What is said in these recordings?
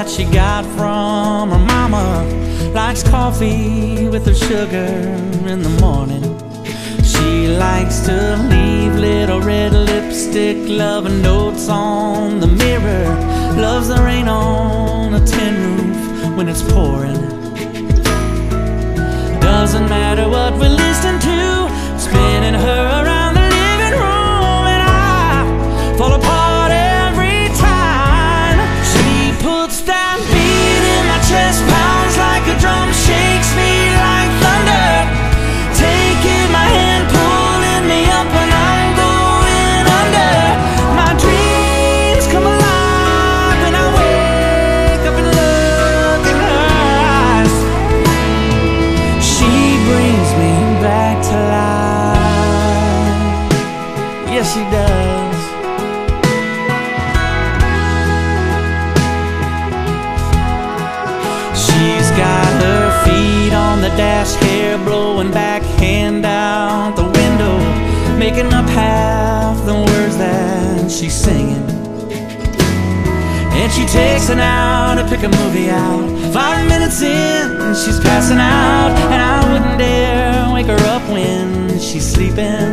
that she got from her mama. Likes coffee with her sugar in the morning. She likes to leave little red lipstick loving notes on the mirror. Loves the rain on a tin roof when it's pouring. Doesn't matter what we listen to, spinning her around the living room, and I fall apart every time. She puts that beat in my chest, pounds like a drum, shakes me like thunder, taking my hand, pulling me up when I'm going under. My dreams come alive when I wake up and look in her eyes. She brings me back to life. Yes, she does. She's got her feet on the dash, hair blowing back, hand out the window, making up half the words that she's singing. And she takes an hour to pick a movie out. 5 minutes in, she's passing out, and I wouldn't dare wake her up when she's sleeping.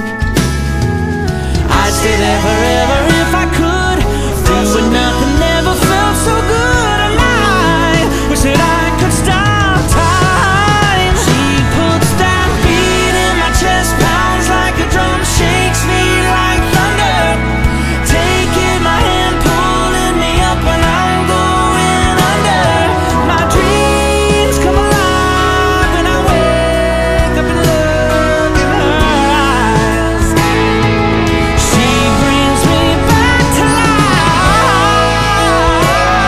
I'd stay there forever if I could, doing nothing never felt so good. And I wish that I could stop time. She puts that beat in my chest, pounds like a drum, shakes me like thunder, taking my hand, pulling me up when I'm going under. My dreams come alive when I wake up and look in her eyes. She brings me back to life.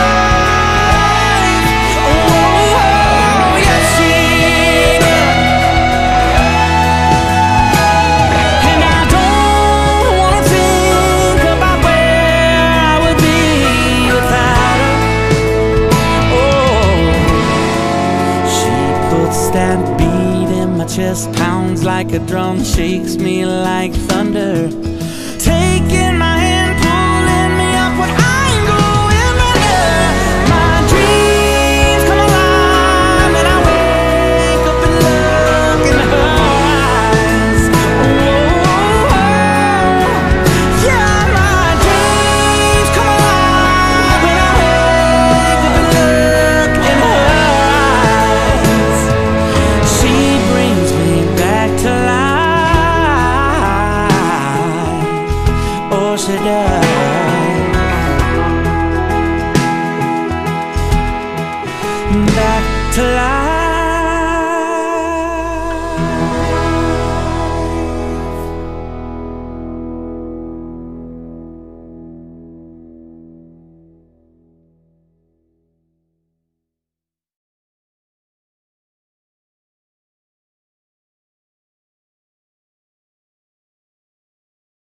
Oh, yes she does. And I don't wanna think about where I would be without her. Oh, she puts that beat in my chest, pounds like a drum, shakes me like thunder, taking my hand, pulling me up when I'm going under. My dreams come alive when I wake up and look in her eyes. Oh, yeah, my dreams come alive when I wake up and look in her eyes. She brings me back to life. Oh, she does.